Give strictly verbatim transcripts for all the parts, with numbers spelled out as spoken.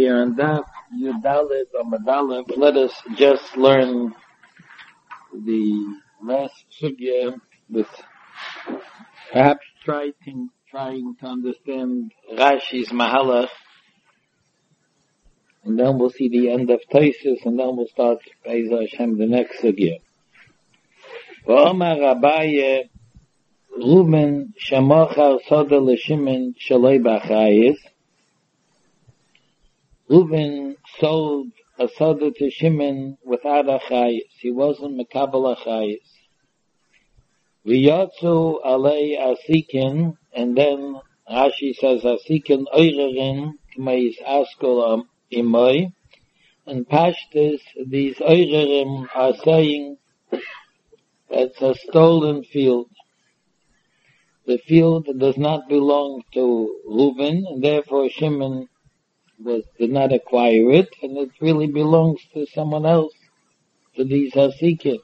We are on Daf Yudalit or Madalit. Let us just learn the last sugya with perhaps trying, trying to understand Rashi's Mahalach. And then we'll see the end of Taisus, and then we'll start Be'ez Hashem, the next sugya. V'omar Abaye Ruben Shamochar Soda L'Shimon Shaloi B'Achayis. Reuben sold a soda to Shimon without a chayis. He wasn't mekabel a chayis. V'yotzu alei asikin, and then Rashi says asikin oirerin k'meis askol imoi, and Pashtus, these oirerim are saying it's a stolen field. The field does not belong to Reuben, and therefore Shimon was did not acquire it, and it really belongs to someone else, to these hasikim.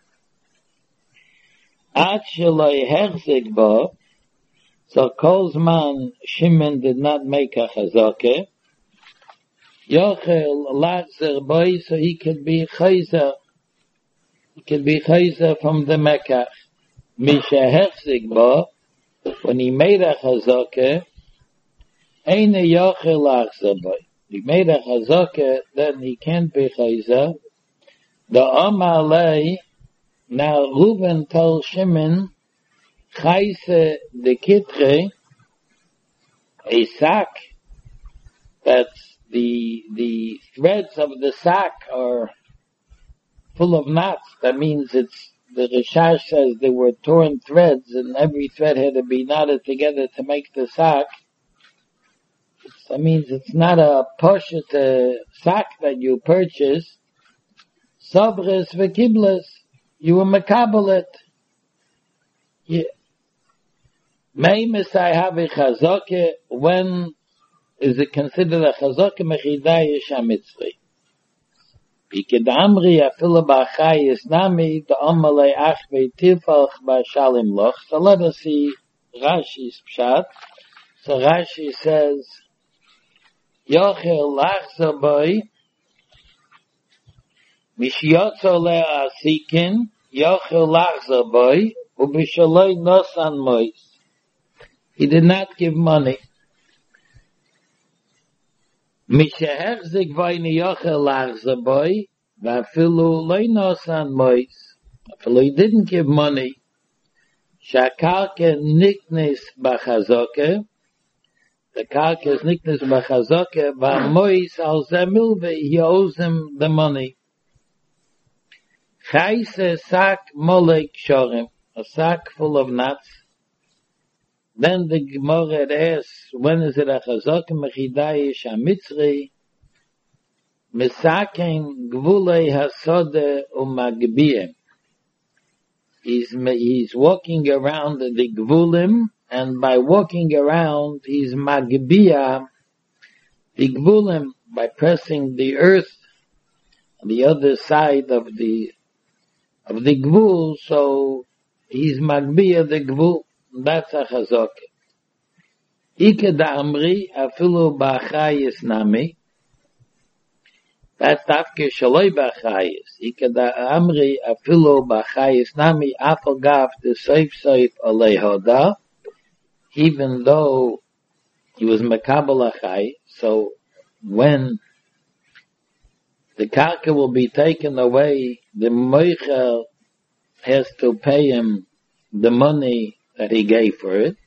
Ad sheloi hechzik bo, so Kolzman Shimon did not make a chazakeh, Yochel lachzer boy, so he could be chayzer, he could be chayzer from the Mekach. Misha hechzik bo, when he made a chazakeh, Eine Yochel lachzer boy. He made a chazakeh, then he can't be chayzer. The Amalei, now Reuben told Shimon, chayse de kitre, a sack, that's the, the threads of the sack are full of knots. That means it's, the Rishash says there were torn threads and every thread had to be knotted together to make the sack. That means it's not a poshet uh, sack that you purchase. Sabres v'kibles, you were mekabel it. May misai havi chazakeh, when is it considered a chazakeh mechidayish hamitzri? Iked amri afilu b'achayis nami da'amalei achvei tifach b'shalim loch. So let us see Rashi's pshat. So Rashi says, Yochel lachzer boy, mishyotzo le'asikin, Yochel lachzer boy, ubishaloi nosan mois. He did not give money. Mishahechzik vayni Yochel lachzer boy, vafilu loi nosan mois. Afilu he didn't give money. Shakarke niknes b'chazokeh, the karka is niknes b'chazakeh, v'amois al zemilve, he owes him the money. Chayse sak molek shorim, a sack full of nuts. Then the Gemara asks, when is it a chazakeh mechidayish hamitzri? Misaken gvulei hasode umagbiyem. He's, he's walking around the gvulim, and by walking around, he's magbiya, the gvulim, by pressing the earth on the other side of the, of the gvul, so he's magbiya the gvul. That's a chazakeh. Ike da amri, afilu b'achayis nami. That's tafke shaloi b'achayis. Ike da amri, afilu b'achayis nami, afal gav, the seif seif alei hoda. Even though he was mekabel achai, so when the karka will be taken away, the moichel has to pay him the money that he gave for it.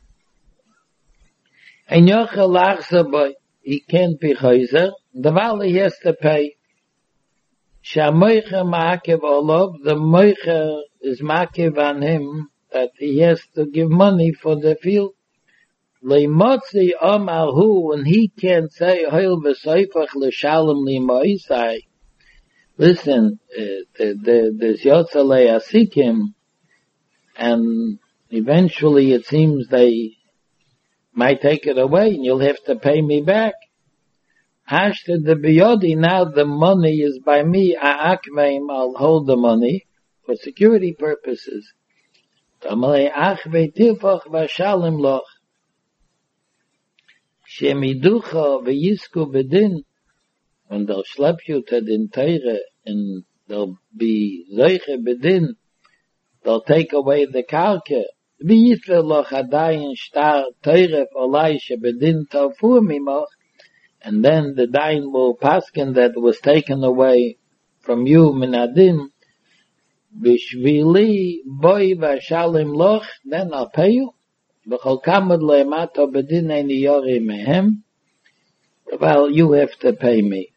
And yochel lachzer boy, he can't be chayzer, the valley he has to pay. Shamoichel ma'akev olav, the moichel is ma'akev on him, that he has to give money for the field. Leimotzi Amalhu, when he can't say, Hoil v'soifach l'shalom limoisai. Listen, uh, there's Yotzalei Asikim, and eventually it seems they might take it away, and you'll have to pay me back. Hashta de biyodi, now the money is by me, a'akveim, I'll hold the money for security purposes. Tamalei achvei tifach v'shalom loch. Shemiducha v'yisku b'din, when they'll schlep you to den Teire, and they'll be Zeiche bedin, they'll take away the Karke. Wie yitve loch adayin star Teire olai shebedin tafur mimoch, and then the dain will paskin that was taken away from you minadin, bishvili boy vashalim loch, then I'll pay you. B'chol kamad le'emato bedin eini yori mehem, well, you have to pay me.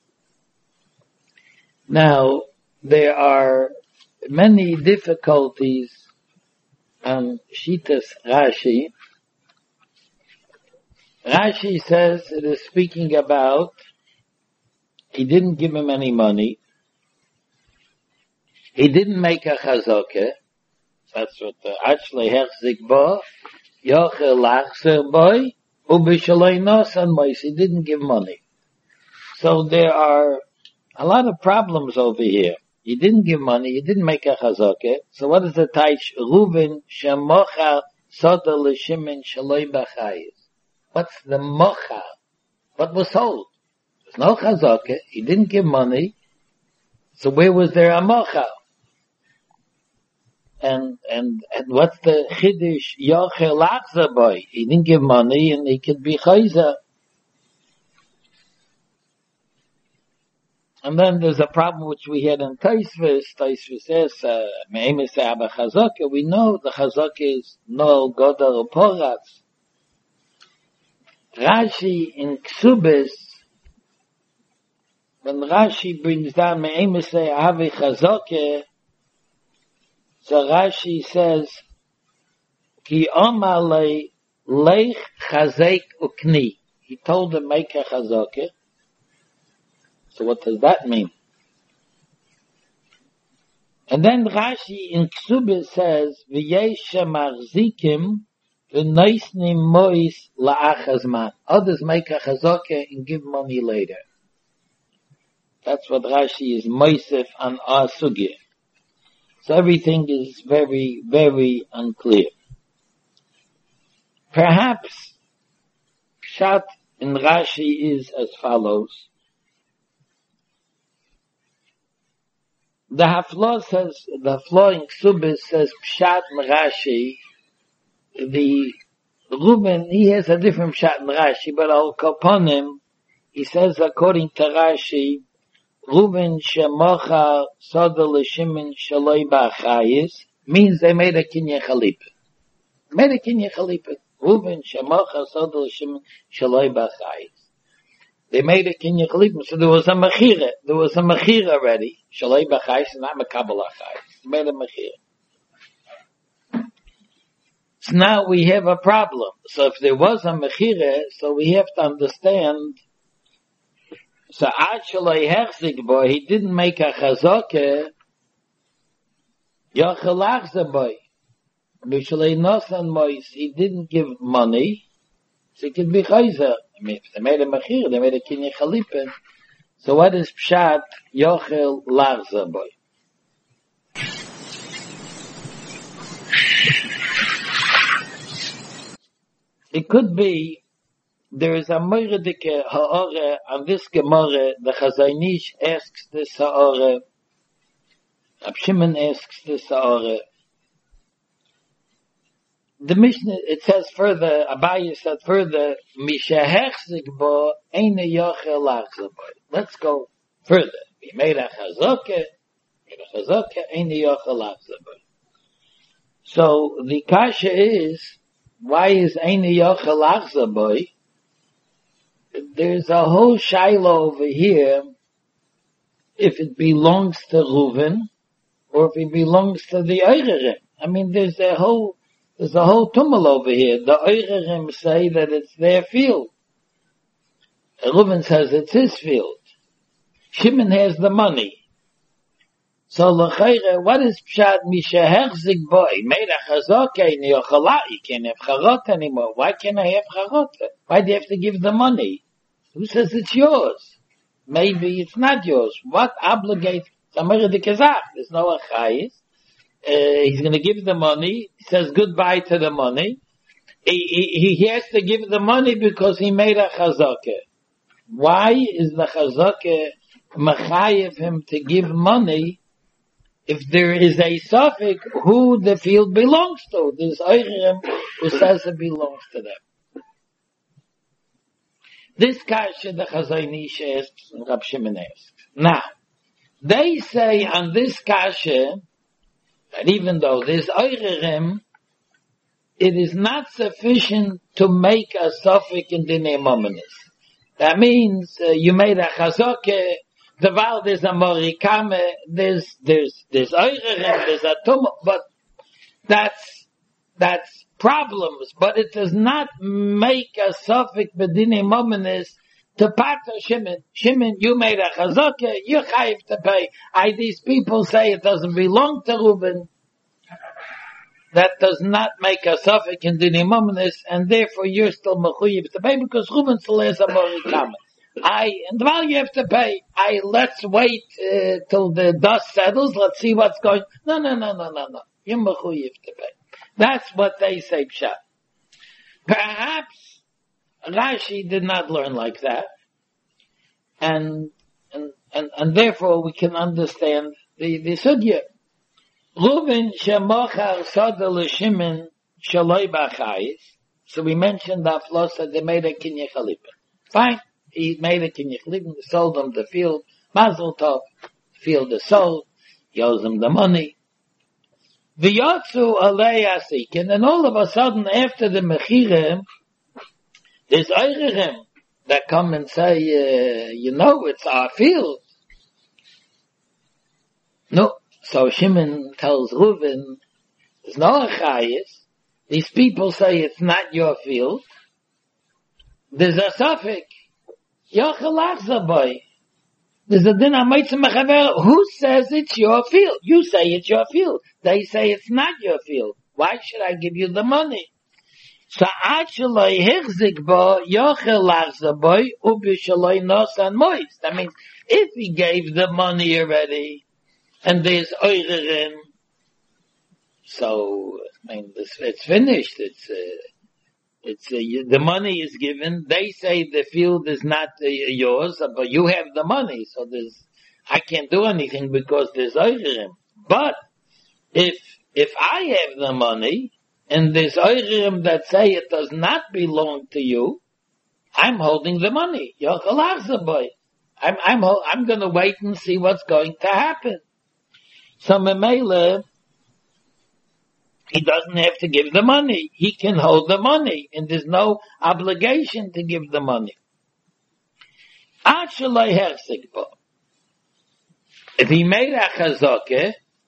Now, there are many difficulties on Shitas Rashi. Rashi says it is speaking about he didn't give him any money. He didn't make a chazakah. That's what the Achlei Hechzik Bo, Yochel Lachser Boy, Ubishalei Nosan Mois. He didn't give money. So there are a lot of problems over here. You didn't give money, you didn't make a chazakah. So what is the taich? Reuven shemocha soda l'shimin shaloi b'chayis. What's the mocha? What was sold? There's no chazakah. He didn't give money. So where was there a mocha? And, and, and what's the chiddush yochel achza boy? He didn't give money and he could be chayza. And then there's a problem which we had in Taisvis. Taisvis says, uh, me'emes ha'aba chazakah. We know the chazakah is no godel poratz. Rashi in Ksubis, when Rashi brings down me'emes ha'aba chazakah, so Rashi says, Ki omar le leich chazek ukni. He told him, make a chazakah. So what does that mean? And then Rashi in Ksubis says, V'yesha marzikim v'noisnim mois la'achazman. Others make a chazakah and give money later. That's what Rashi is moisef on our sugya. So everything is very, very unclear. Perhaps Pshat in Rashi is as follows. The Haflah says, the Haflah in Ksubis says, Pshat in Rashi, the Reuben, he has a different Pshat in Rashi, but Al Kaponim, he says according to Rashi, Reuben shemocha soda l'shimin shaloi b'achayis, means they made a kinyan chalipah. Made a kinyan chalipah. Reuben shemocha soda l'shimin shaloi b'achayis. They made a kinyan chalipah, so there was a mechira. There was a mechira already. Shaloi b'achayis, not mekabel achayis. They made a mechira. So now we have a problem. So if there was a mechira, so we have to understand. So actually, Hechzik boy, he didn't make a chazakah. Yochel Achza boy, Bishalei Nosan Mois, he didn't give money. So it could be chayzer. I mean, if they made a mechir, they made a kinyan chalipah. So what is Pshat Yochel Achza boy? It could be. There is a Moiredike Ha'ore on this Gemara. The Chazaynish asks this Ha'ore. Rab Shimon asks this Ha'ore. The Mishnah, it says further, Abaye said further, Misha Hechzik bo Eine Yochel Achza bo. Let's go further. We made a Chazakah, made a Chazakah, Eine Yochel Achza bo. So the kasha is, why is Eine Yochel Achza bo? There's a whole shiloh over here, if it belongs to Reuven, or if it belongs to the Eirerim. I mean, there's a whole, there's a whole tumult over here. The Eirerim say that it's their field. Reuven says it's his field. Shimon has the money. So, l'chayre, what is Pshat Misha Hechzik boy? Made a chazakah in Yochalah. You can't have charot anymore. Why can't I have charot? Why do you have to give the money? Who says it's yours? Maybe it's not yours. What obligates? There's no achayis. Uh, he's going to give the money. He says goodbye to the money. He, he, he has to give the money because he made a chazakah. Why is the chazakah mechayev him to give money if there is a suffix who the field belongs to? There's Eichrim who says it belongs to them. This kasha the Chazon Ish asks and Rab Shimon asks. Now, they say on this kasha that even though there's Eichrim, it is not sufficient to make a suffix in the Neimomenis. That means uh, you made a chazakah, the val there's a morikame, there's there's there's Eichrim, there's a tum, but that's that's problems. But it does not make a suffix b'dinei momenis to pater Shimon. Shimon, you made a chazakah, you're chayiv to pay. I these people say it doesn't belong to Reuben. That does not make a suffix in dinei momenis, and therefore you're still mechuyev to pay because Reuben still has a morikame. I, and while you have to pay, I, let's wait, uh, till the dust settles, let's see what's going, no, no, no, no, no, no, you're mechuyev to pay. That's what they say, Pshat. Perhaps Rashi did not learn like that, and, and, and, and therefore we can understand the, the sugya. Reuven shemochar sada l'Shimon shaloi b'achayis. So we mentioned that flosa, they made a kinyah chalipa. Fine. He made a kinyah chalipa, sold them the field, mazel tov, field is sold, he owes them the money. V'yotzu alei asik, and then all of a sudden after the mechira, there's Eichrim that come and say, uh, you know, it's our field. No. So Shimon tells Reuven, there's no achayis. These people say it's not your field. There's a suffix. Yochel boy. There's a din ha'motzim mechaver. Who says it's your field? You say it's your field. They say it's not your field. Why should I give you the money? So actually, hichzik bo yochel lachza boy ubishaloi nosan mois. That means if he gave the money already, and there's Eichrim, so I mean, it's, it's finished. It's uh, it's uh, the money is given. They say the field is not uh, yours, but you have the money. So there's I can't do anything because there's Eichrim. But if if I have the money and there's Eichrim that say it does not belong to you, I'm holding the money. Yochel I'm I'm I'm going to wait and see what's going to happen. So Memele, he doesn't have to give the money. He can hold the money, and there's no obligation to give the money. If he made a chazakah,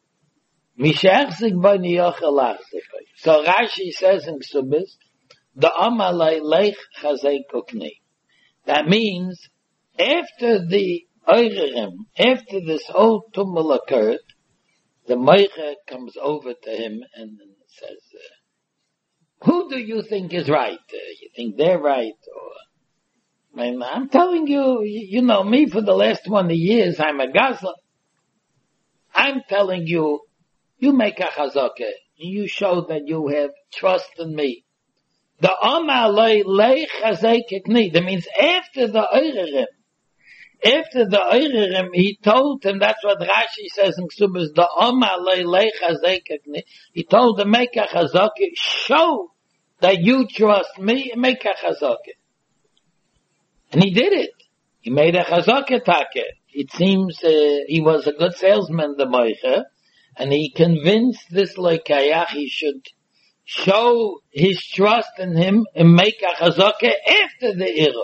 so Rashi says in Ksubis, the amalei lech chazek ukni. That means after the Eichrim, after this whole tumul occurred, the Meicha comes over to him and says, uh, who do you think is right? Uh, you think they're right? Or, I mean, I'm telling you, you, you know me for the last twenty years, I'm a Gazla. I'm telling you, you make a chazakah. You show that you have trust in me. The Amalei Lei Chazekekni. That means after the Eichrim, after the Eichrim, he told him, that's what Rashi says in Ksubas, the Amalei Lei Chazekekni. He told him, make a chazakah, show that you trust me, and make a chazakah. And he did it. He made a chazakah take. It seems uh, he was a good salesman, the Meicha, and he convinced this Leikayach he should show his trust in him and make a chazakah after the era.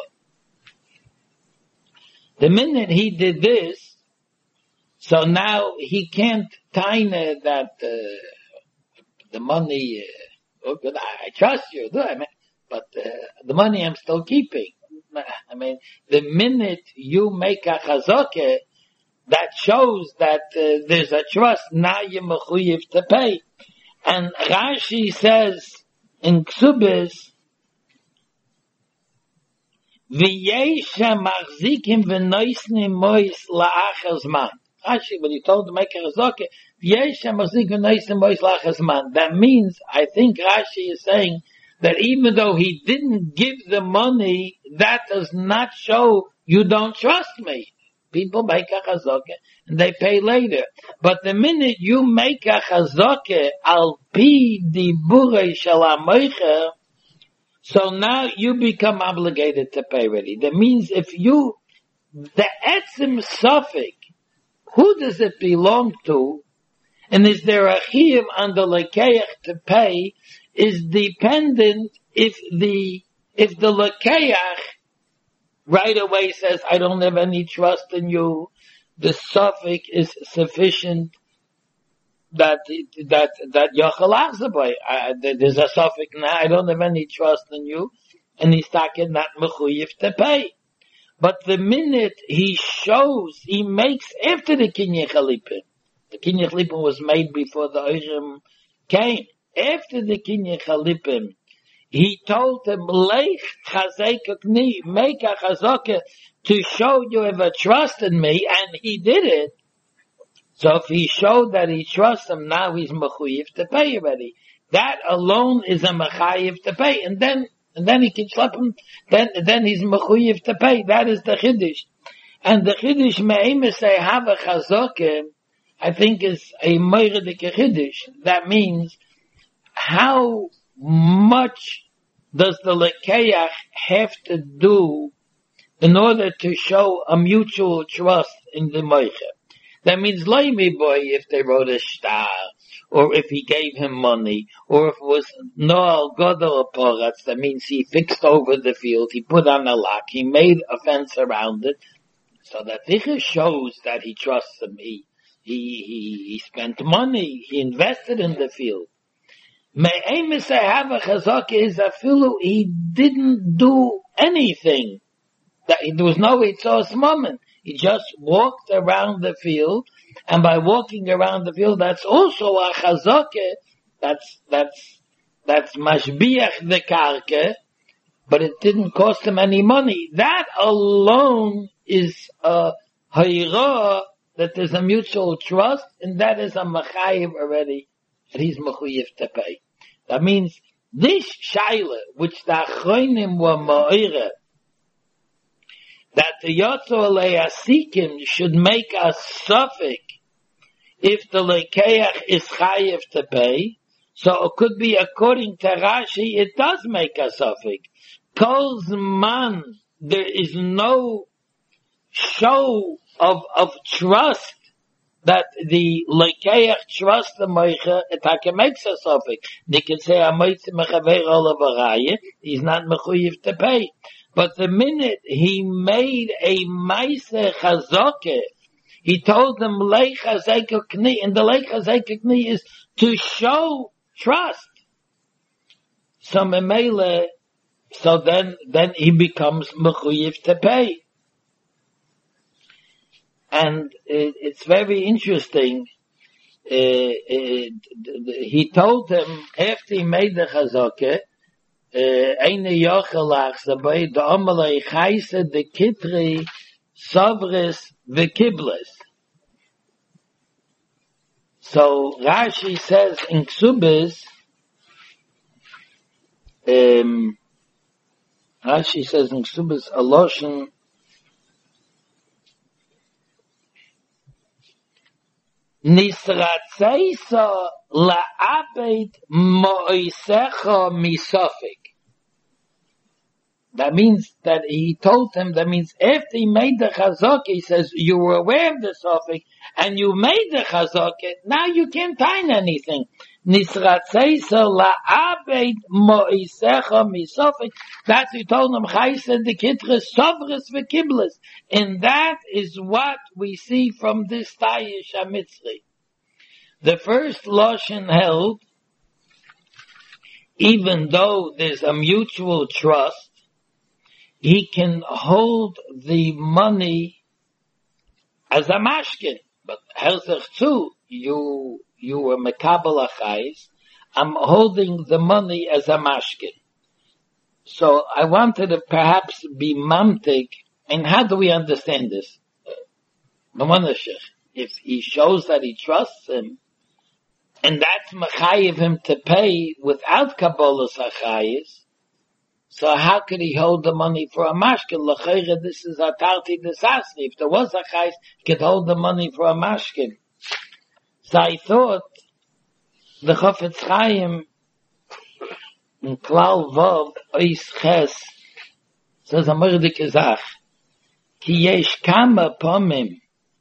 The minute he did this, so now he can't time that uh, the money, uh, oh, good, I, I trust you, I mean, but uh, the money I'm still keeping. I mean, the minute you make a chazakah, that shows that uh, there's a trust, now you're mechuyev to pay. And Rashi says in Ksubis, V'yesha machzikim v'noisnim mois la'achar zman. Rashi, when he told to make a chazakah, V'yesha machzikim v'noisnim mois la'achar zman. That means, I think Rashi is saying that even though he didn't give the money, that does not show you don't trust me. People make a chazakah and they pay later. But the minute you make a chazakah al pi diburei shel hamoicher, so now you become obligated to pay already. That means if you, the etzim suffix, who does it belong to? And is there a chiyuv on the lekeach to pay? Is dependent if the if the lekeach right away says, I don't have any trust in you, the suffix is sufficient that that that yachal achzabai. There's a suffix now, I don't have any trust in you, and he's talking not mechuyev to pay. But the minute he shows, he makes after the Kinyan Chalipin. The Kinyan Chalipin was made before the Oirim came. After the Kinyan Chalipin, he told him, Leich chazekakni, make a chazakah to show you have a trust in me, and he did it. So if he showed that he trusts him, now he's mechuyev to pay already. That alone is a mechayev to pay, and then and then he can slap him. Then then he's mechuyev to pay. That is the chiddush, and the chiddush me'emes say have a chazakah. I think is a meiredik chiddush. That means how much does the lekeach have to do in order to show a mutual trust in the meicher? That means Laimi boy if they wrote a star, or if he gave him money, or if it was Noel Godel Poratz, that means he fixed over the field, he put on a lock, he made a fence around it, so that this shows that he trusts him. He, he, he, he spent money, he invested in the field. Me'emes have a chazakah is a fellow, he didn't do anything. That there was no itzos moment. He just walked around the field, and by walking around the field, that's also a chazakah, that's, that's, that's mashbiach the karka, but it didn't cost him any money. That alone is a hayra, that there's a mutual trust, and that is a machayev already, that he's mechuyev to pay. That means, this shaila, which the achronim were ma'ira, that the Yotzo Alei Asikim should make a suffix if the lekeach is chayev to pay. So it could be according to Rashi, it does make a suffix. Kol zman, there is no show of, of trust that the lekeach trusts the meicher, it makes a suffix. They can say, he's not mechuyev to pay. But the minute he made a Maaseh Chazakah, he told them Leich Chazekah Kni, and the Leich Chazekah Kni is to show trust. So Memele, so then, then he becomes mechuyev to pay. And it, it's very interesting. Uh, it, he told him after he made the Chazakah, eine Jochelach, dabei the Amalei Chaise de Kitri Savris Vekiblis. So Rashi says in Ksubis, um, Rashi says in Ksubis Aloshin, Nisratzeisa la'abed mo'isecha misafik. That means that he told him, that means after he made the chazakah, he says, you were aware of the suffix, and you made the chazakah, now you can't find anything. Nisratzeisa la'abed mo'isecha misafik. That's he told him, Chaisa de Kitris Savris v'Kiblis. And that is what we see from this Tayish HaMitzri. The first Lashon held, even though there's a mutual trust, he can hold the money as a mashkin. But Herzach too, you, you were mekabel achayis, I'm holding the money as a mashkin. So I wanted to perhaps be mamtik, and how do we understand this? If he shows that he trusts him, and that's mechayev him to pay without kabbalas achayis, So how could he hold the money for a mashkin? L'chayre, this is a tarti desasni. If there was a chais, he could hold the money for a mashkin. So I thought, the Chofetz Chaim, in Klal Vov, Ois Ches, says a merdike Zach, ki yesh kama pomim,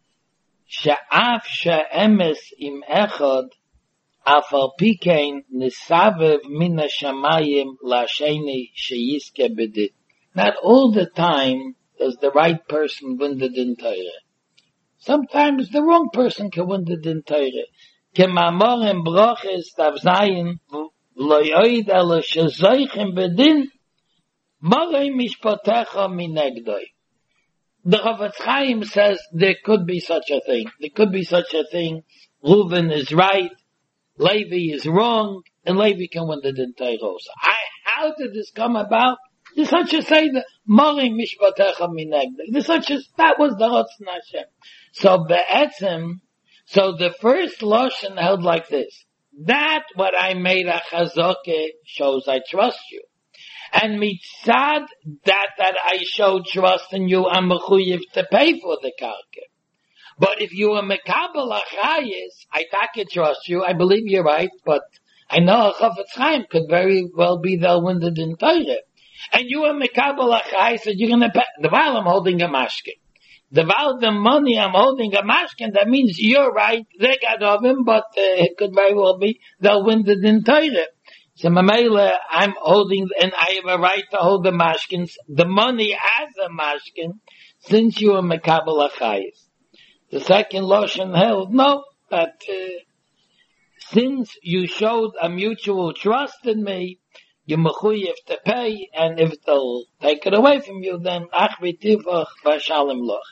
she'af she'emes im echad, afal pikein nisavev min hashamayim la'sheni sheyiske bedit. Not all the time does the right person win the din Torah. Sometimes the wrong person can win the din Torah. Kemamor in broches tav zayin lo yoid elo shezoichem bedin morei mishpotecha minegdoi. The Chofetz Chaim says there could be such a thing. There could be such a thing. Reuven is right, Levi is wrong, and Levi can win the din Torah also. I, how did this come about? There's such a say that morei mishpotecha minegdoi. There's such a, that was the Ratzon Hashem. So be'etzem, so the first Lashon held like this. That what I made a chazokeh shows I trust you. And mitzad, that that I showed trust in you, I'm mechuyev to pay for the karka. But if you are mekabel achayis, I take trust you, I believe you're right, but I know a Chofetz Chaim could very well be they'll win the din Torah. And you are mekabel achayis, and you're gonna pay, the while I'm holding a mashkin. The while the money I'm holding a mashkin, that means you're right, they got of him, but uh, it could very well be they'll win the din Torah. So Mamela, I'm holding, and I have a right to hold the mashkins, the money as a mashkin, since you are mekabel achayis. The second Lashon held, no, that uh, since you showed a mutual trust in me, you're mechuyev to pay, and if they'll take it away from you, then ach v'tivach v'shalom loch.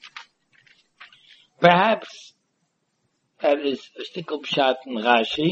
Perhaps that is a stikul pshat in Rashi.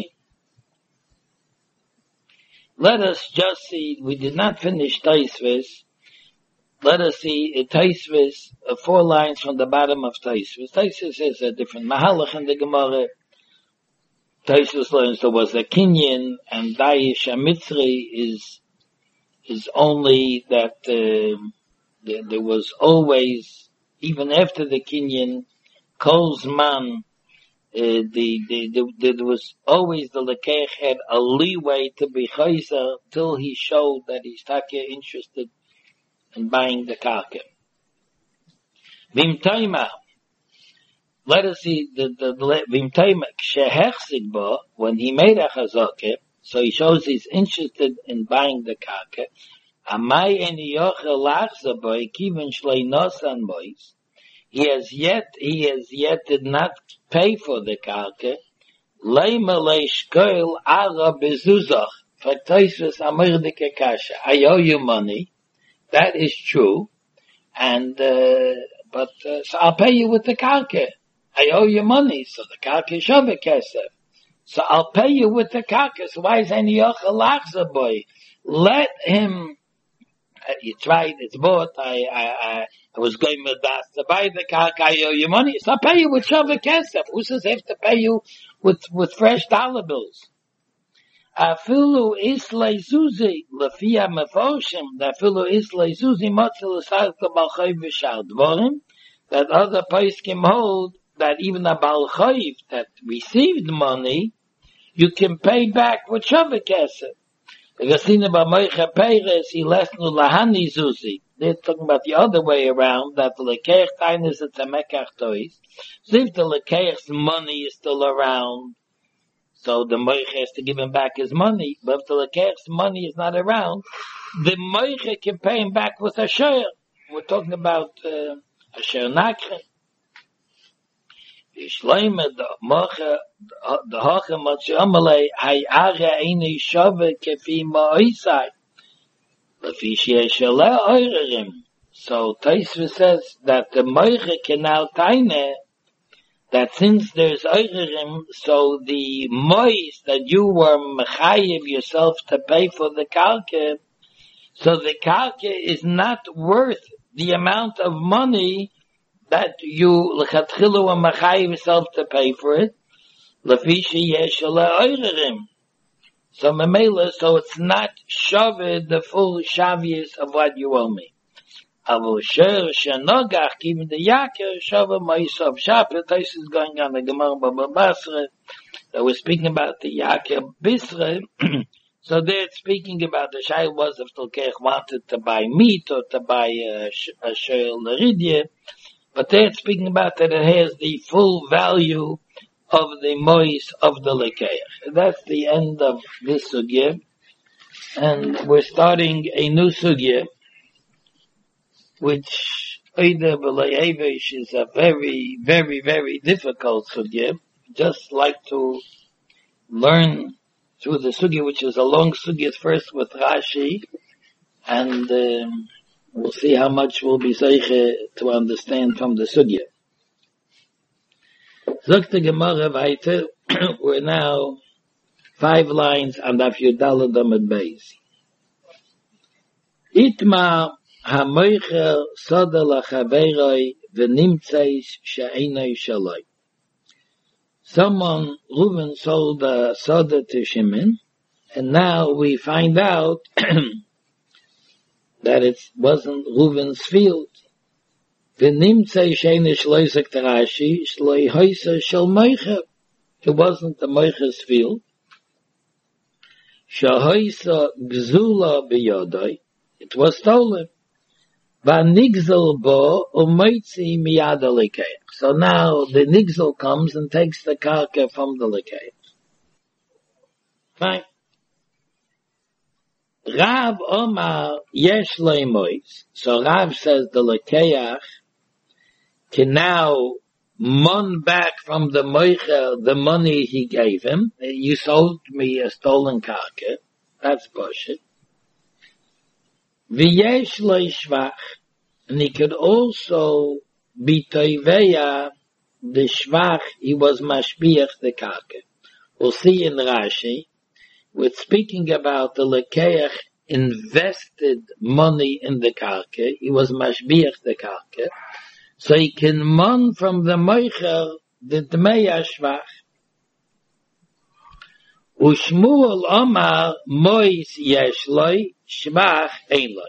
Let us just see, we did not finish Taisvis. Let us see Taisvis, uh, four lines from the bottom of Taisvis. Taisvis is a different mahalach in the Gemara. Taisvis learns there was a kinyan, and Dayish HaMitzri is, is only that, uh, there, there was always, even after the kinyan, Kol's man, Uh, the, the, the, the, there was always the Lekech had a leeway to be chayzer till he showed that he's taka interested in buying the karka. Vimtaima, let us see the, the, the Vimtaima, kshehechzig bo, when he made a chazakeh, so he shows he's interested in buying the karka, amay en yochel lachza boy, kiven shlei nosan boys, He has yet, he has yet did not pay for the karka. Leima leishkoil ara bezuzach. For Tosfos amerdike kasha. I owe you money. That is true. And, uh, but, uh, so I'll pay you with the karka. I owe you money. So the karka shove kesef. So I'll pay you with the karka. So why is any yochel lachza boy? Let him, uh, you tried, it's bought, I, I, I, I was going with that to buy the karka, I owe you money, so I'll pay you with shava kesef. Who says I have to pay you with, with fresh dollar bills? Afilu islay zuzi, lefia mefoshim, afilu islay zuzi, motzil esarta balchayv v'shar dvorim, that other poskim hold, that even a balchayv that received money, you can pay back with shava kesef. They're talking about the other way around, that the lekeich tainis is a mekach tois. So if the lekeich's money is still around, so the moich has to give him back his money. But if the lekeich's money is not around, the moich can pay him back with a share. We're talking about uh, a share nakre. Yishleime the mocha the hoche matche amalei hay ara eine shove kefi ma'isai. So Tosfos says that the moiche can now taine that since there's oirerim, so the mois that you were mechayev yourself to pay for the karka, so the karka is not worth the amount of money that you lechatchilu were mechayev yourself to pay for it. Lefishi yeshale oirerim. So Mamela, so it's not shaved the full shavius of what you owe me. Avo sher shenogach even the yaker shava ma'isov shapir. This is going on the Gemara Baba Basra. So we're speaking about the yaker bisra. So they're speaking about the shay was if Tolkech wanted to buy meat or to buy a, a shayl l'ridye, but they're speaking about that it has the full value of the mois of the lekeach. That's the end of this sugya, and we're starting a new sugya, which Oida B'Layevish is a very, very, very difficult sugya. Just like to learn through the sugya, which is a long sugya, first with Rashi, and um, we'll see how much we'll be zeiche to understand from the sugya. Zok the Gemara weiter, we're now five lines on Daf Yudalad Amud Beis. Itma hamoicher soda lachaveroi v'nimtzeis she'enoi shaloi. Someone, Reuven, sold a soda to Shimon, and now we find out that it wasn't Reuven's field. V'nimtzei she'enoi shaloi zok Rashi, shloi hoisa shel moicher. It wasn't the moicher's field. Shahoisa gzula biyodoi. It was stolen. Vanigzel bo umoitzi miyad lekeach. So now the nigzel comes and takes the karka from the lekeach. Fine. Rav Omar yesh leimois. So Rav says the lekeach can now mon back from the moicher the money he gave him. You sold me a stolen karka. That's bullshit. V'yesh leishvach, and he could also be toiveya the shvach. He was mashbiach the karka. We'll see in Rashi. We're speaking about the lekeach invested money in the karka. He was mashbiach the karka. So he can mon from the moicher the dmei shvach. Ushmuel Omar mois yesh loy shvach ein loy.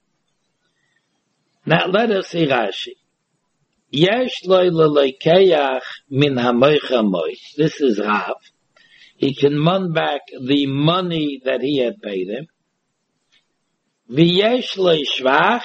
Now let us see Rashi. Yesh loy lelekeach min hamoicher mois. This is Rav. He can mon back the money that he had paid him. V'yesh loy shvach.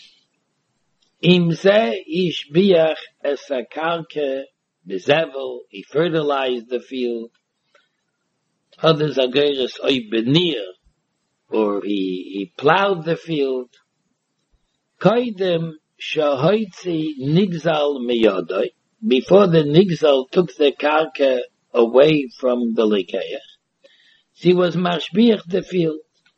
Im ze ishbiach es akarke bezevel. He fertilized the field. Others are geirus oy benir, or he, he plowed the field. Koidem shahoitzi nigzal miyodoi. Before the nigzal took the karka away from the lekeach, he was mashbiach the field.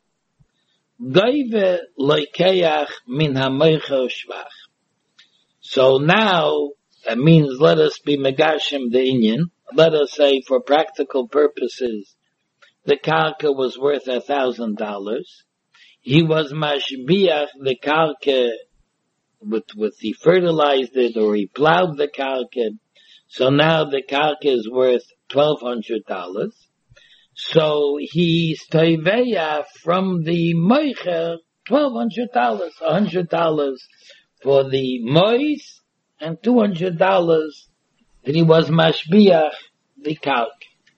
Goive lekeach min hamoicher shvach. So now, that means let us be megashim the inyan. Let us say for practical purposes, the karka was worth a thousand dollars. He was mashbiach the karka with, with he fertilized it or he plowed the karka. So now the karka is worth twelve hundred dollars. So he's toiveya from the moicher twelve hundred dollars, a hundred dollars for the mois and two hundred dollars that he was mashbiach the karka.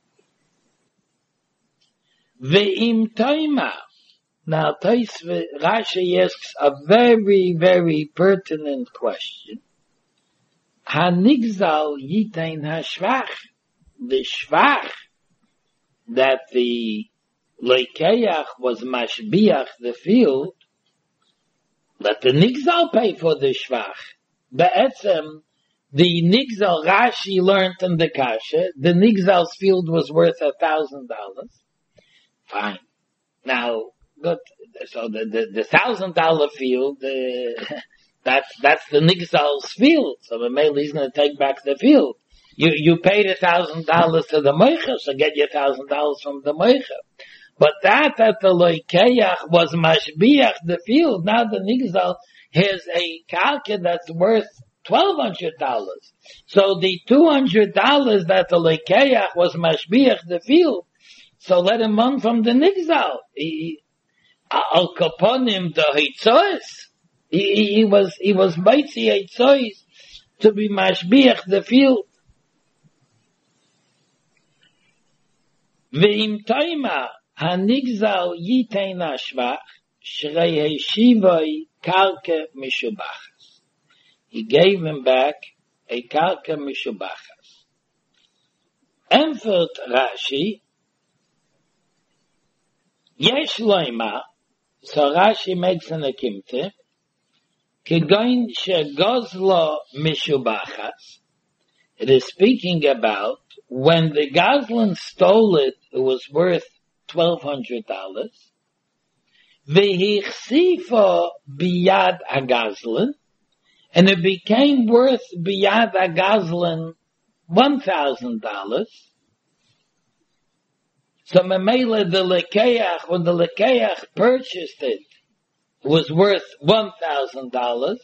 Ve'im toima. Now, Rashi asks a very, very pertinent question. Hanigzal yitain hashvach. The shvach that the lekeach was mashbiach the field, let the nigzal pay for the shvach. Be'etzem, the nigzal Rashi learned in the kasha, the nigzal's field was worth a thousand dollars. Fine. Now, good. So the the, the thousand dollar field, uh, that's that's the nigzal's field. So the male is going to take back the field. You you paid a thousand dollars to the moicher, so get your thousand dollars from the moicher. But that that the lekeach was mashbiach the field. Now the nigzal has a karka that's worth twelve hundred dollars. So the two hundred dollars that the lekeach was mashbiach the field, So let him run from the Nigzal. He, Al Kaponim the Hitzois. He, he was, he was Baitzi Hitzois to be Mashbiach the field. Ve'im Taima HaNigzal Yitein HaShvach Shrei Heshivoi Karka Mishubachas. He gave him back a Karka Mishubachas. Enfert Rashi Yesh Loima, so Rashi makes an akimte, Kegoin Shegozlo Mishubachas. It is speaking about when the Goslin stole it, it was worth twelve hundred dollars. Vehichsifo biyad agazlin, and it became worth biyad agazlin one thousand dollars. So Memela the Lekeach, when the Lekeach purchased it, it was worth one thousand dollars.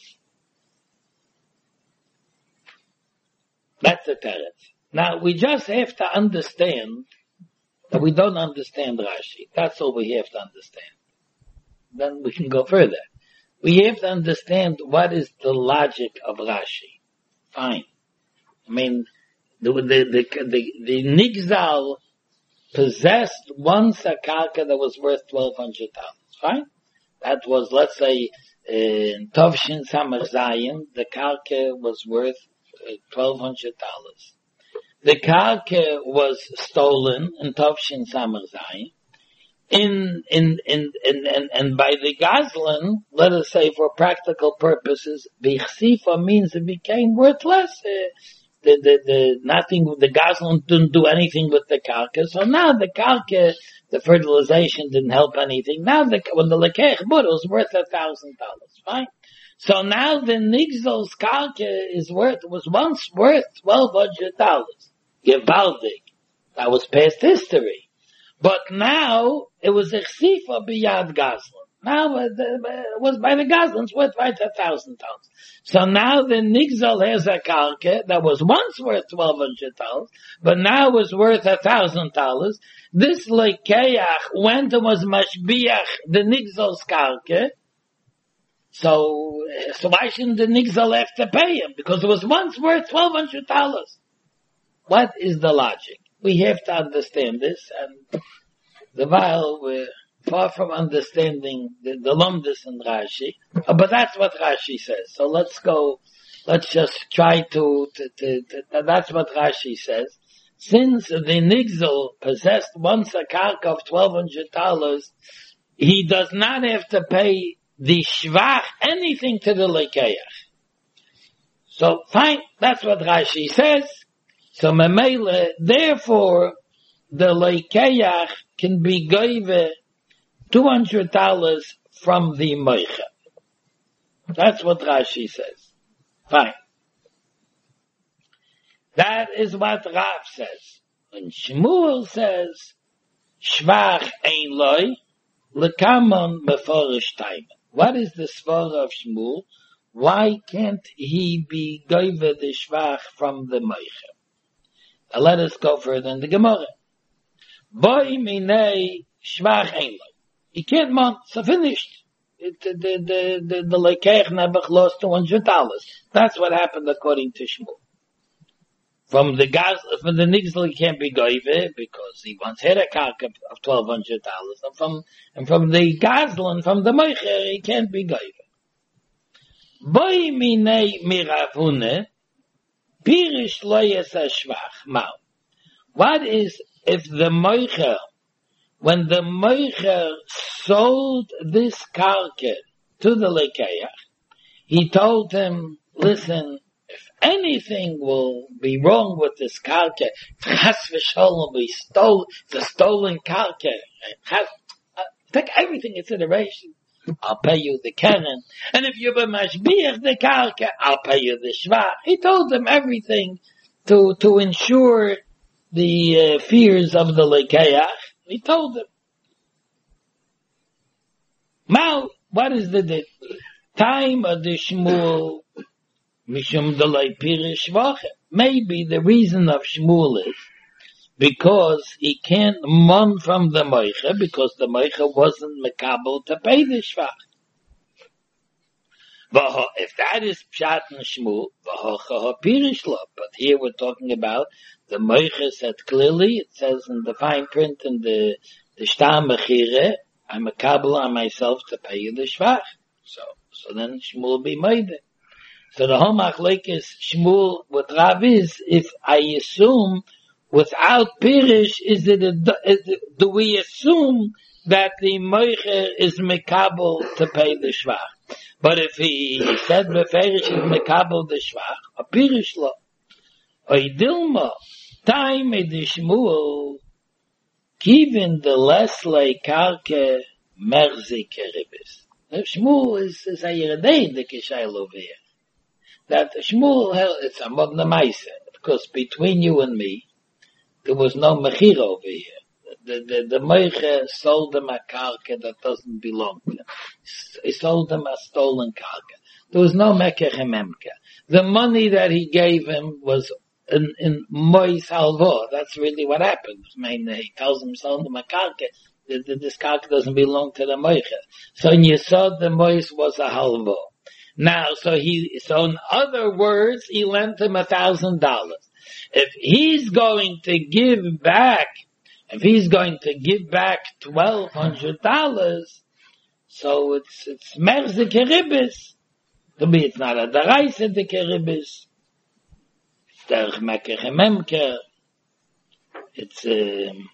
That's the teretz. Now we just have to understand that we don't understand Rashi. That's all we have to understand. Then we can go further. We have to understand what is the logic of Rashi. Fine. I mean, the the the the, the Nigzal possessed once a karka that was worth twelve hundred dollars. Fine. That was, let's say, in Tovshin Samar Zayin, the karka was worth twelve hundred dollars. The karka was stolen in Tovshin Samar Zayin. In, in, in, in, and, and by the Goslin, let us say for practical purposes, the Chsifa means it became worth less. Uh, the, the, the, nothing, the Goslin didn't do anything with the karka, so now the karka, the fertilization didn't help anything. Now the, when the Lekech bought it, was worth a thousand dollars, fine? So now the Nigzal's karka is worth, was once worth twelve hundred dollars. Gevaldik. That was past history. But now, it was a chsifa biyad Goslin. Now, it was by the Goslins worth right a thousand dollars. So now the Nigzal has a karka that was once worth twelve hundred dollars, but now is worth a thousand dollars. This Lekeach went and was mashbiach the Nigzal's karka. So, so why shouldn't the Nigzal have to pay him? Because it was once worth twelve hundred dollars. What is the logic? We have to understand this, and the while we're far from understanding the, the lumdus in Rashi, but that's what Rashi says. So let's go, let's just try to, to, to, to that's what Rashi says. Since the Nigzal possessed once a karka of twelve hundred dollars, he does not have to pay the shvach anything to the Lekeach. So fine, that's what Rashi says. So Memele, therefore, the Lekeach can be given two hundred dollars from the Moicha. That's what Rashi says. Fine. That is what Rav says. When Shmuel says, Shvach ein loy, lekamon meforish taima. What is the svara of Shmuel? Why can't he be given the Shvach from the Moicha? Now let us go further in the Gemara. Boy minei shvach ein lo. He can't mount. So finished. It, the the the the Lekeach Nebuch lost two hundred dollars. That's what happened according to Shmuel. From the gas, from the Nigzal he can't be goyve because he once had a karka of twelve hundred dollars, and from and from the Goslin, from the Moicher, he can't be goyve. Boy minei miravune. Pirish loyes hashvach. Now, what is if the Moicher, when the Moicher sold this karka to the Lekeach, he told him, listen, if anything will be wrong with this karka, chas v'sholom, we stole, it's a stolen karka, take everything into consideration. I'll pay you the Keren. And if you be mashbiach the karka, I'll pay you the shvach. He told them everything to, to ensure the uh, fears of the Lekeach. He told them. Now, what is the, the time of the Shmuel? Mishum delay pirish vache. Maybe the reason of Shmuel is, because he can't mon from the moicha, because the moicha wasn't mekabel to pay the shvach. But if that is pshat and shmul, but here we're talking about the moicha said clearly, it says in the fine print in the the shtam mechire, I'm mekabel on myself to pay you the shvach. So, so then shmul be made. So the whole machlekes Shmuel with Rav is, if I assume without Pirish, is it, a, is it do we assume that the Moicher is Mekabel to pay the Shvach? But if he, he said Beferish is Mekabel the Shvach, a Pirish lo. Oy Dilma, time in the Shmuel, given the Leslie Karke Merzik Ribis. Shmuel is, is a Yeredei, the Kishayl over here. That Shmuel held, it's a Magna Maisa, because between you and me, there was no Mechira over here. The, the, the Meiche sold him a karka that doesn't belong to him. He sold him a stolen karka. There was no Mekech Ememka. The money that he gave him was in, in Mois Halvo. That's really what happened. I mean, he tells him he sold him a karka. The, the, this karka doesn't belong to the Meiche. So in Yesod, the Mois was a Halvo. Now, so he, so in other words, he lent him a thousand dollars. If he's going to give back, if he's going to give back twelve hundred dollars, so it's, it's merze keribis. To me, it's not a daraisa de keribis. It's derech mekech ememker. It's, um,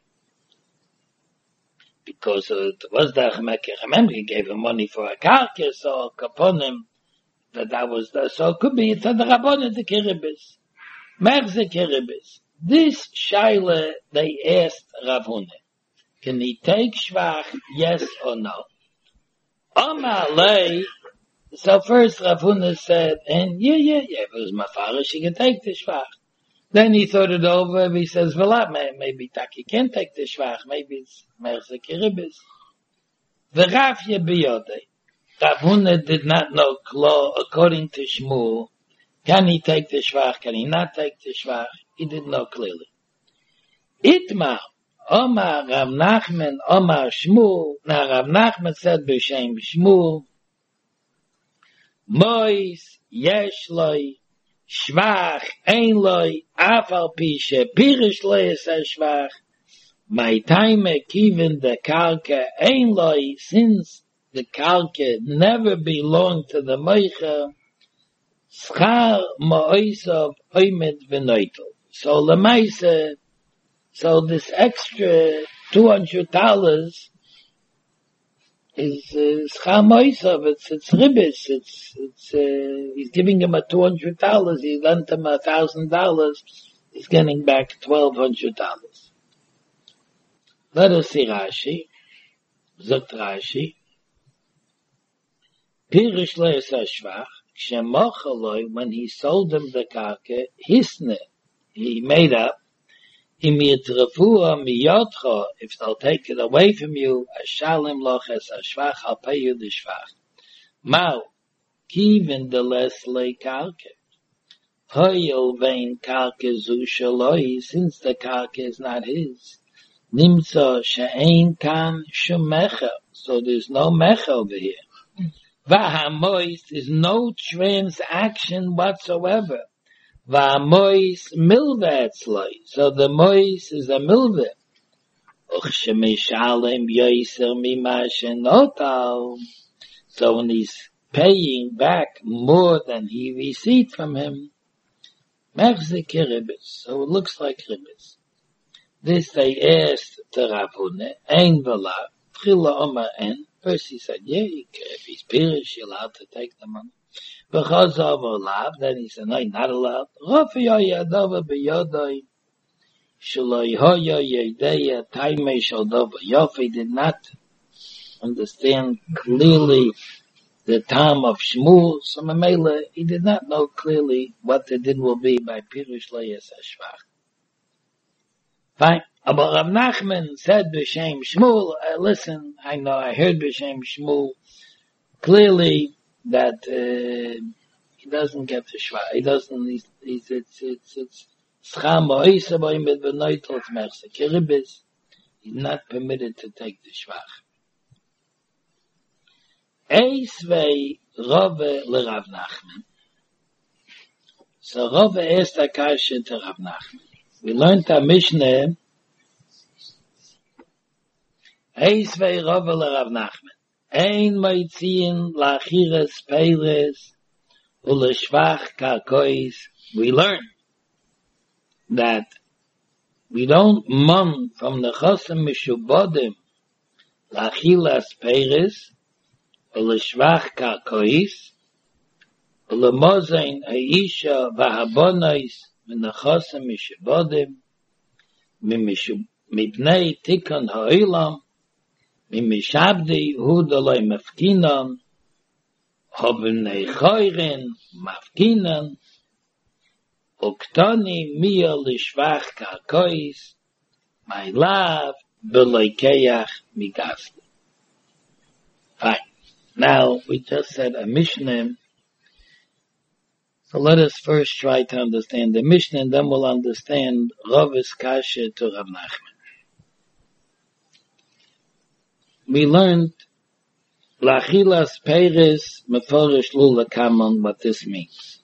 because it was the Mekech Ememker, he gave him money for a karka, so upon him, that that was the, so it could be, it's a Rabbanon the Kiribis. Merze Kiribis. This Shaila, they asked Rav Huna, can he take Shvach, yes or no? Omar lei, so first Rav Huna said, and yeah, yeah, yeah, if it was Mafarish, he can take the Shvach. Then he thought it over and he says, well, maybe Taki can't take the Shvach, maybe it's Merze Kiribis. The Rav Yebiyode, Rav Huna did not know Klo, according to Shmuel, can he take the Shvach, can he not take the Shvach? He didn't know clearly. Itmar, Omar Rav Nachman, Omar Shmuel, now Rav Nachman said B'Shem Shmuel, Mois, Yesh Loi, Shvach, Ein Loi, Afal Pishe, Pirish Loi is a Shvach, my time given the Karka, Ein Loi, since the Karka never belonged to the Meicha, Schar Ma'oisov Oimed V'Noitel. So Lamaisa, so this extra two hundred dollars is Schar Ma'oisov, it's, it's Ribis, it's, it's, uh, he's giving him a two hundred dollars, he lent him a one thousand dollars, he's getting back twelve hundred dollars. Let us see Rashi, Zot Rashi, Pirish Leis HaShvach, Shemochaloi, when he sold him the karka, hisne, he made up, im yitrafua miyotcha, if they'll take it away from you, ashalim loch es hashvach, I'll pay you the shvach. Mau, kivin de les le karka. Hoyel vein karka zu shaloi, since the karka is not his. Nimtza she'ein kan shum mecha, so there's no mecha over here. Vahamois is no transaction whatsoever. Vahamois milva etzloi. So the mois is a milva. Uchshemeshalem yoiser mima shenotal. So when he's paying back more than he received from him, mechze kiribis. So it looks like ribis. This they asked to Rav Huna, ein v'lav, tchila oma en. First he said, yeah, if he's Pirish, you're allowed to take the money. Because of allowed, then he said, no, you're not allowed. Rafi yadova b'yodoi, shaloi hoya yedeya, taimei shaldova. Yofi did not understand clearly the time of Shmuel, so Mamela, he did not know clearly what the din will be by Pirish Leis HaShvach. Fine. But Rav Nachman said B'Shem Shmuel, uh, listen, I know, I heard B'Shem Shmuel clearly that uh, he doesn't get the shvach. He doesn't, he's, he's, it's, it's, it's Scham oise boy mit benoitelt merse. Kiribis is not permitted to take the schwach. Eisvei Rove le Rav Nachman. So Rove is the kasha to Rav Nachman. We learned a Mishnah. Eisvei Rove le Rav Nachman. Ein moitzien lachires peiles ule schwach karkois. We learn that we don't mon from the chosem mishubodim lachilas peiles ule schwach karkois ule mozain haisha vahabonois min the chosem mishubodim mipnei tikon ha'ilam Mimishabdi hudaloi mafkinan, hobnei choirin mafkinan, uktoni mia lishvach karkois, my love beloikeach migasli. Fine. Now, we just said a Mishnah. So let us first try to understand the Mishnah, and then we'll understand Rav's kasha to Rav Nachman. We learned Lachilas Peiris Meforish Lula Kaman, what this means.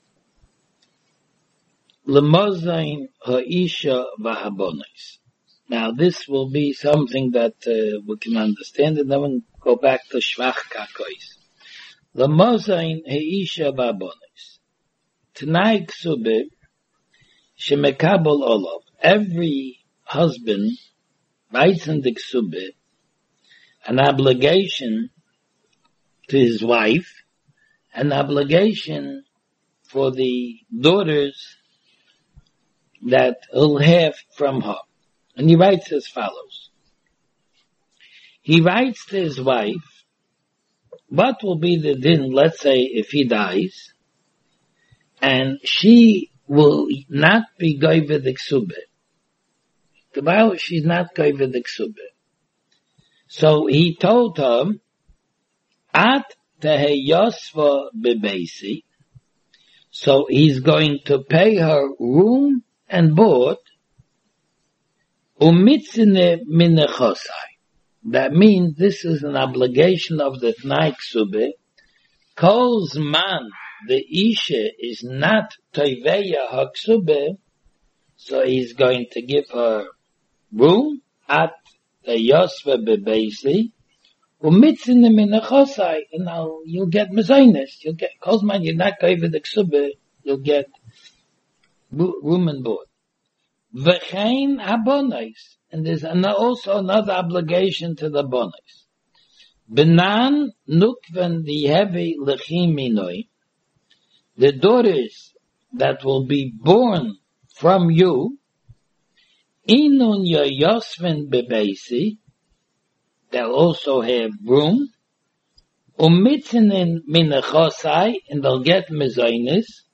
Lemozain Ha'isha Vahabonis. Now this will be something that uh, we can understand, and then we'll go back to Shvach Kakois. Lemozain Ha'isha Vahabonis. Tanai Ksube Shemekabel Olav. Every husband writes in the Ksube an obligation to his wife, an obligation for the daughters that he'll have from her. And he writes as follows. He writes to his wife, what will be the din, let's say, if he dies, and she will not be goyve the ksube. The Bible, she's not goyve the ksube. So he told her, at teheyosva bebeisi, so he's going to pay her room and board, umitzine minechosai. That means this is an obligation of the Tnai Ksube. Kol zman, the isha is not toiveya haksube, so he's going to give her room at the Yosva bebeisi, umitzine minechosai, and now you'll get mezainis, you'll get, Kozman, you're not going to the ksube, you'll get room and board. V'chein habonais, and there's an, also another obligation to the bonais. Benan nukven the heavy lechim minoi, the daughters that will be born from you, Inun yoyosven bebeisi, they'll also have room. Umitzinen minechosai, and they'll get mezainis.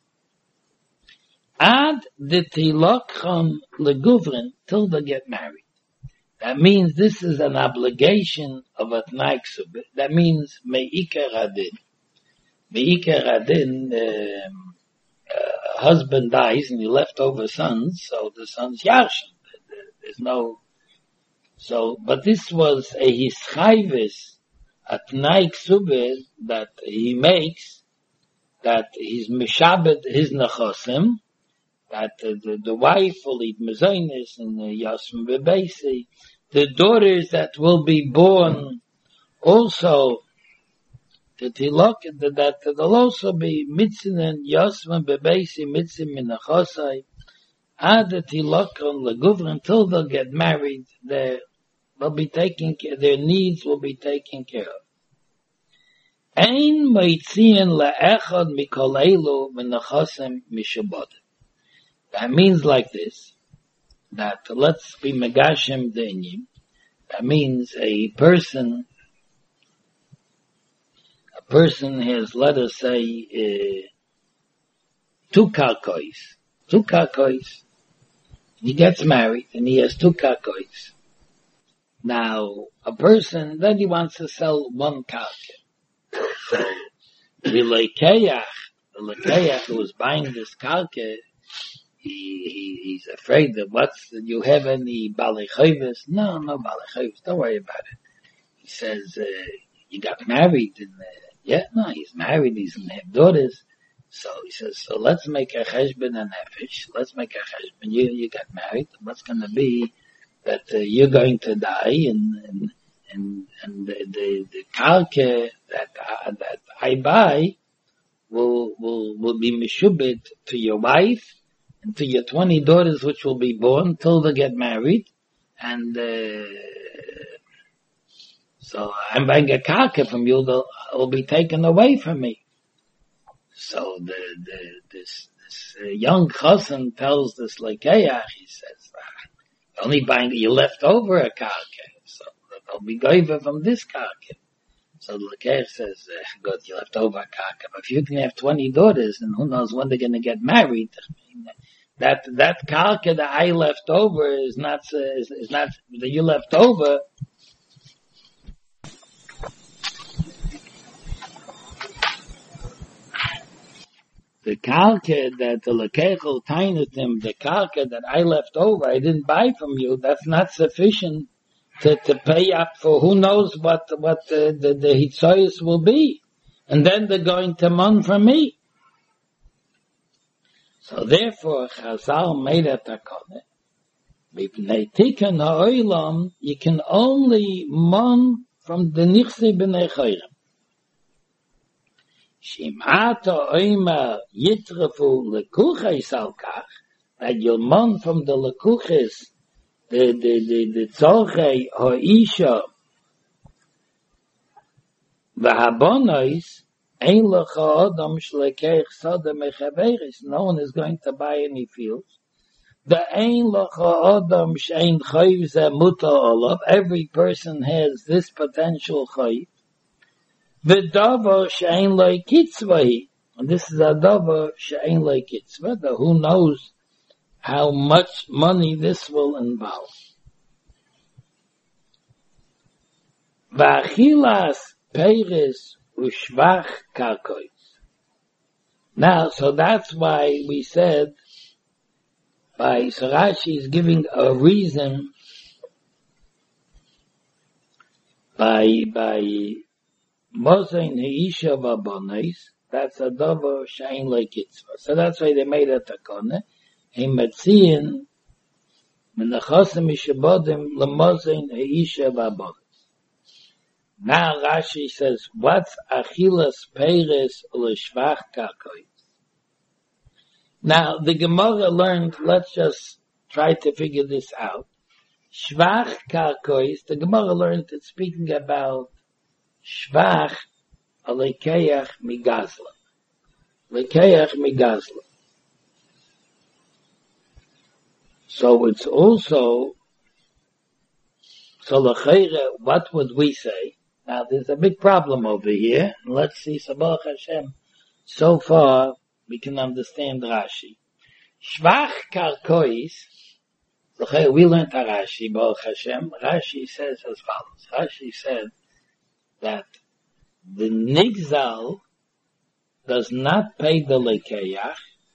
Ad the tilokchon leguvrin, till they get married. That means this is an obligation of a Tnai Ksube. That means me'iker adin. Me'iker adin, um, Uh, husband dies and you left over sons, so the sons yarshin. There's no, so, but this was a hischayvis, a Tnai Ksube that he makes, that he's mishabed his nechosim, that uh, the, the wife will eat mezainis and the yasm bebeisi, the daughters that will be born also, that he look at that, that there'll also be mitzin and yasman bebeisi mitzin minachosai, ad that he look on the governor until they'll get married, they will be taking care, their needs will be taken care of. Ein meitzien le'echad mikol elu minachosem mishabod. That means like this, that let's be megashem denyim. That means a person person has, let us say, uh, two karkois. Two karkois. He gets married and he has two karkois. Now, a person, then he wants to sell one karka. So, the lekeach, the lekeach who was buying this karka, he, he he's afraid that what's you have any balechayvis? No, no balechayvis. Don't worry about it. He says uh, you got married, and uh, yeah, no, he's married. He's gonna have daughters. So he says, so let's make a cheshbon and nefesh. Let's make a cheshbon. You you got married. What's gonna be that uh, you're going to die, and and and, and the the, the karke that uh, that I buy will will will be mishubit to your wife and to your twenty daughters, which will be born till they get married, and uh, so I'm buying a karka from you that will be taken away from me. So the the this this uh, young chassan tells this lekeach, he says, ah, only buying you left over a karka, so they'll be goiva from this karka. So the lekeach says, uh, good, you left over a karka, but if you can have twenty daughters, and who knows when they're going to get married, I mean, that that karka that I left over is not uh, is, is not that you left over. The karka that the lekeach will tained him, the karka that I left over, I didn't buy from you, that's not sufficient to, to pay up for who knows what, what the, the, the hitzoyus will be. And then they're going to mon from me. So therefore, Chazal made a takone. Mipnei tikkun ha'olam, you can only mon from the nichse b'nei chayrim. Shimata oima yitrefu lekuches al kach, that you'll mon from the lekuches, the, the, the, the tzorchei ha'isha, v'habonois, ein lecha adam shlekeich sada mechaveris, no one is going to buy any fields. The ein lecha adam shein chayiv ze muta olav, every person has this potential chayiv. The davar she'ein lo kitzvahi, and this is a davar she'ein lo kitzvah, that who knows how much money this will involve. V'achilas peiris u'shvach karkois. Now, so that's why we said, by Rashi is giving a reason, by, by, Mosein Heisha Vabonis, that's a davar she'ein lo kitzvah. So that's why they made a takone. Im metziin menachosim mishabodim lemosein Heisha Vabonis. Now Rashi says, what's achilas peiris l'shvach karkois? Now the Gemara learned, let's just try to figure this out. Shvach karkois, the Gemara learned it's speaking about Shvach a lekeach migazla. Lekeach migazla. So it's also, so l'cheira, what would we say? Now there's a big problem over here. Let's see, Sabach Hashem. So far, we can understand Rashi. Shvach karkois, l'cheira, we learned Rashi, Baruch Hashem. Rashi says as follows. Rashi said, that the nigzal does not pay the lekeach,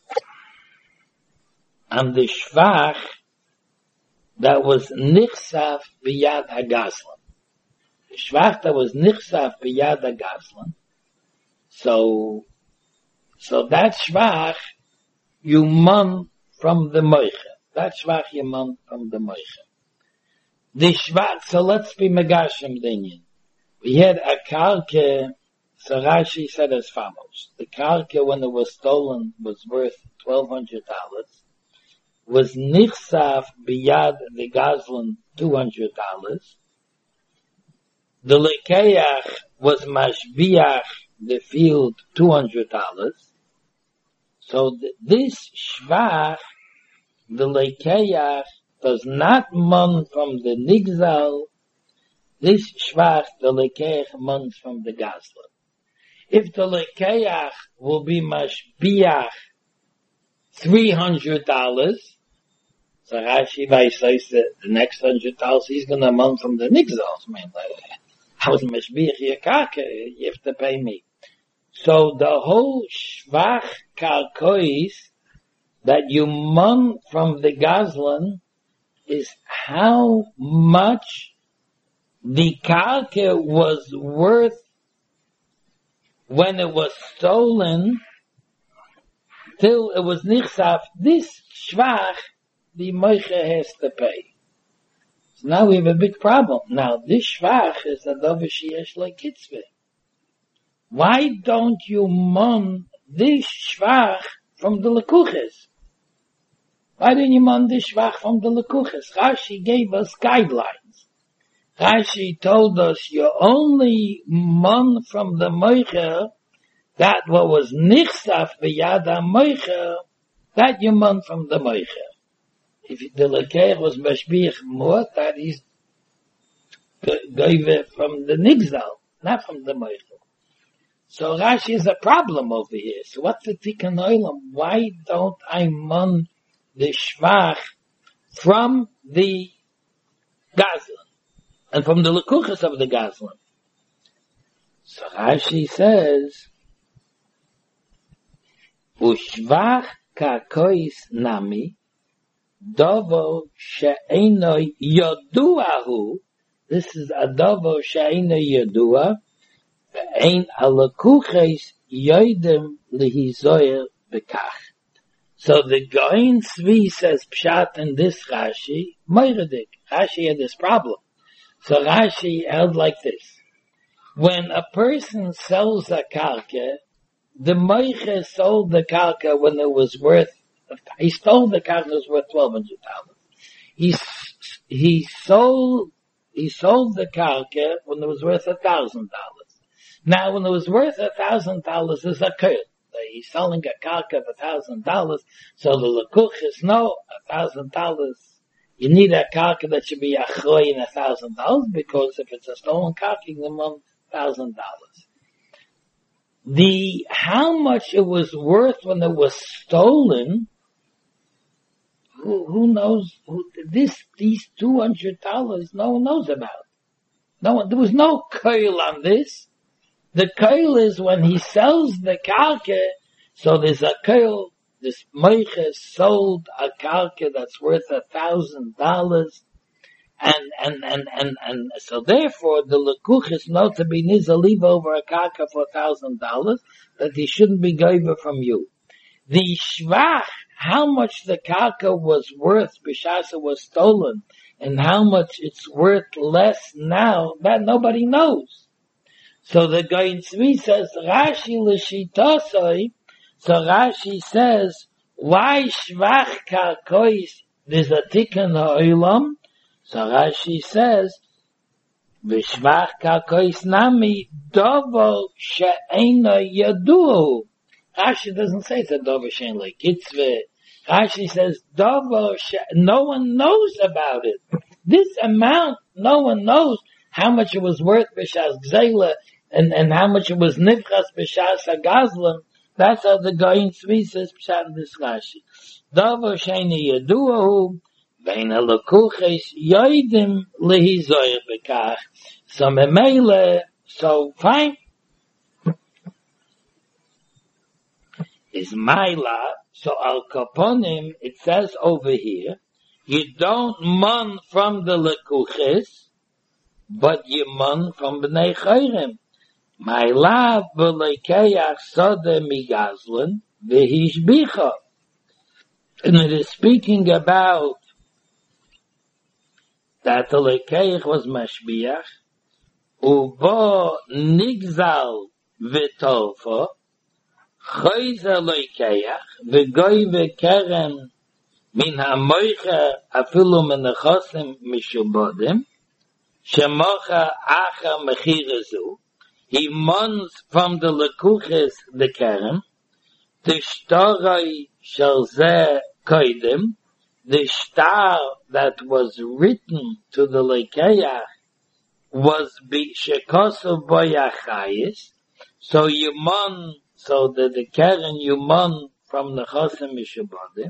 and the shvach that was nichsaf b'yad hagazlan. The shvach that was nichsaf b'yad hagazlan. So, so that shvach you mon from the moicha. That shvach you mon from the moicha. The shvach, so let's be megashim dinyan. We had a karke, so Rashi said as follows. The karke, when it was stolen, was worth twelve hundred dollars, was nichsaf biyad the gazlan two hundred dollars. The lekeach was mashbiach the field two hundred dollars. So th- this shvach, the lekeach, does not mon from the nigzal. This shvach, the lekeach, months from the gazlan. If the lekeach will be mashbiach three hundred dollars, so Rashi says that the next hundred dollars he's going to month from the nigzal. I mean, I was mashbiach your karka, you have to pay me. So the whole shvach karkois that you mon from the Goslin is how much the karka was worth when it was stolen till it was nichsaf. This shvach, the moiche has to pay. So now we have a big problem. Now this shvach is a davar sheyesh like kitzvah. Why don't you mon this shvach from the lekuches? Why didn't you mon this shvach from the lekuches? Rashi gave us guidelines. Rashi told us you only mon from the moicher that what was nichsaf b'yad ha-moicher, that you mon from the moicher. If the lekeich was mashbiach more, that is gave it from the nigzal, not from the moicher. So Rashi is a problem over here. So what's the tikkun olam? Why don't I mon the shvach from the Goslin and from the lekuches of the Goslin? So Rashi says, ushvach kakois nami dovo she'enoi yoduahu. This is a dovo she'enoi yodua. Ve'ein alakuches yoidem lihizoyer bekach. So the Gaon Tzvi says pshat in this Rashi, moiradik. Rashi had this problem. So Rashi held like this. When a person sells a karka, the moiche sold the karka when it was worth, he stole the karka, it was worth twelve hundred dollars. He, he sold, he sold the karka when it was worth a thousand dollars. Now when it was worth a thousand dollars, there's a curse. He's selling a karka of a thousand dollars, so the lekuches know a thousand dollars. You need a karka that should be achroi in a thousand dollars, because if it's a stolen karka, you give them a thousand dollars. The, how much it was worth when it was stolen, who, who knows, who, this, these two hundred dollars, no one knows about. No one, there was no koil on this. The koil is when he sells the karka, so there's a koil, this moiche sold a karka that's worth a thousand dollars, and, and, and, and, and, so therefore the lekuches know to be niza leave over a karka for a thousand dollars, that he shouldn't be given from you. The shvach, how much the karka was worth b'shas it was stolen, and how much it's worth less now, that nobody knows. So the Gaon Tzvi says, Rashi l'shitasoi, so Rashi says, why shvach karkois, there's a tikkun ha'olam, so Rashi says, v'shvach karkois nami, dovo she'ena yaduhu. Rashi doesn't say it's a dovo she'en like kitzveh. Rashi says, dovo she, no one knows about it. This amount, no one knows how much it was worth b'shas gzeila, and, and how much it was nivchas b'shas hagazlan. That's how the Gaon Tzvi says pshat in this Rashi. Davar she'eni yaduahu, vein halakuches yoidim lehizoyer bekach. So memele, so fine. Is maila, so al kaponim, it says over here, you don't mon from the lekuches, but you mon from b'nei chayrim. My love v'lekeach sode migazlin v'hishbicha. And it is speaking about that the lekeach was mashbiach, ubo nigzal v'tolfo, choyze lekeach, v'goy v'kerem min ha'moicha afilu menechosim mishubodim, shemocha acha mechirezu. He mons from the lekuches the kerem, the shtarai shel zeh koidim, the shtar that was written to the lekeach was be shekosov boyachayis, so you mon, so that the kerem you mon from the chosim mishubodim,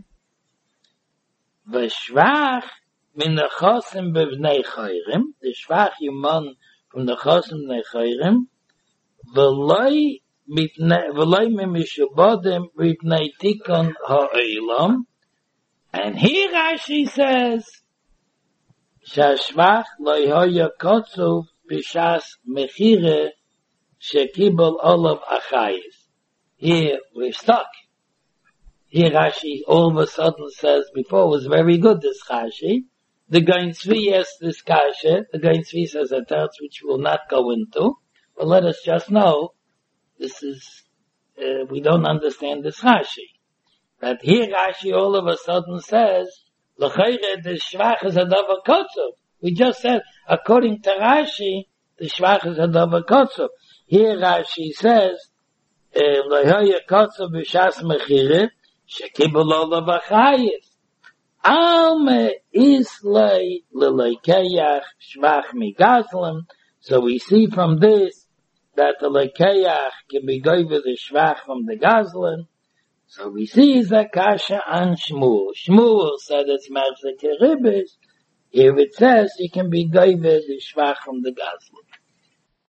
v'shvach min the chosim b'vnei chayrim, the shvach you mon from the chosim b'vnei chayrim, V'loi v'loy mishubodim mipnei tikon ha'olam. And here Rashi says, Shashvach lo hoya kotzu b'shas mechire shekibel olav achayis. Here we're stuck. Here Rashi all of a sudden says, before it was very good, this Rashi. The Gaon Tzvi asked this kasha. The Gaon Tzvi says a teretz which we will not go into. But let us just know, this is, uh, we don't understand this Rashi. That here Rashi all of a sudden says, L'chayre, the shvach is a davar kotzer. We just said, according to Rashi, the shvach is a davar kotzer. Here Rashi says, L'chayre kotzer b'shas mechire, shekibel olav achayis. Alme islay l'leikeyach shvach migazlim. So we see from this, that the leikeyach can be given the shvach from the gazlan. So we see Zakasha and Shmuel. Shmuel said it's Machzek Ribis. Here it says it can be given the shvach from the gazlan.